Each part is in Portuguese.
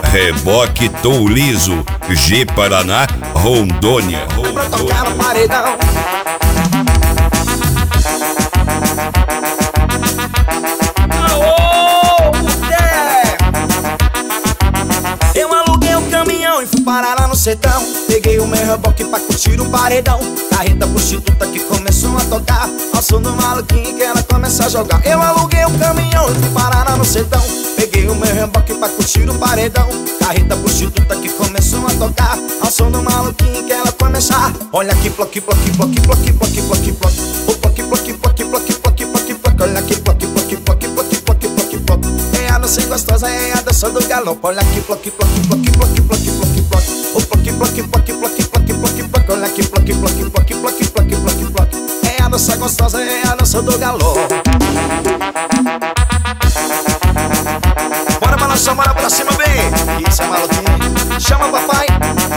Reboque Tom Liso, G Paraná, Rondônia. Pra tocar no paredão. Aô, mulher! Eu aluguei um caminhão e fui parar lá no sertão. Peguei o meu reboque pra curtir o paredão. Carreta prostituta que começou a tocar ao som do maluquinho que ela começa a jogar. Eu aluguei um caminhão e fui parar lá no sertão. Peguei o meu reboque pra curtir o paredão. Carreta prostituta que começou a tocar ao som do maluquinho que ela começa. Olha aqui, ploque, ploque, ploque, ploque, ploque, ploque, ploque. O ploque, ploque, ploque, ploque, ploque, ploque, ploque. Olha aqui, ploque, ploque, ploque, ploque, ploque, ploque, ploque. É a dança gostosa, é a dança do galope. Olha aqui, ploque, ploque, ploque, ploque, ploque, ploque, ploque. O ploque, ploque, ploque, ploque, ploque, ploque, ploque. Olha aqui, ploque, ploque, ploque, ploque, ploque, ploque, ploque. É a dança gostosa, é a dança do galope. Bora balançar, bora pra cima, bem. Isso é maluquinho. Chama papai.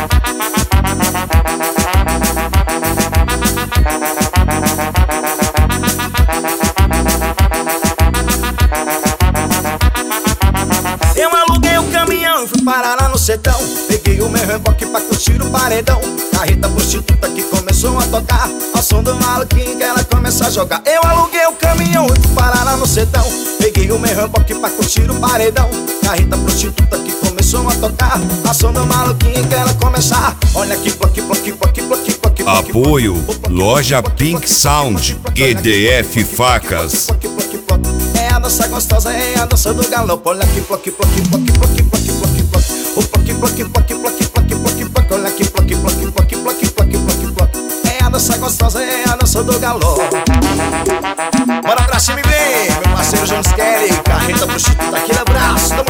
Eu aluguei o caminhão e fui parar lá no sertão. Peguei o meu reboque pra curtir o paredão. Carreta prostituta que começou a tocar ao som do maluquinho que ela começa a jogar. Eu aluguei o caminhão e fui parar lá no sertão. Peguei o meu reboque pra curtir o paredão. Carreta prostituta que começou a tocar ao som do maluquinho que ela começa. Olha aqui, ploque, ploque, ploque, ploque, ploque. Apoio Loja Pink Sound, QDF Facas. É a dança gostosa, é a dança do galope. Olha aqui, ploque, ploque, ploque, ploque, ploque, ploque, ploque. O ploque, ploque, ploque, ploque, ploque, ploque, ploque. Olha aqui, ploque, ploque, ploque, ploque, ploque, ploque, ploque. É a dança gostosa, é a dança do galope. Bora pra cima e vem, meu parceiro Jones Kelly. Carreta prostituta, aquele abraço.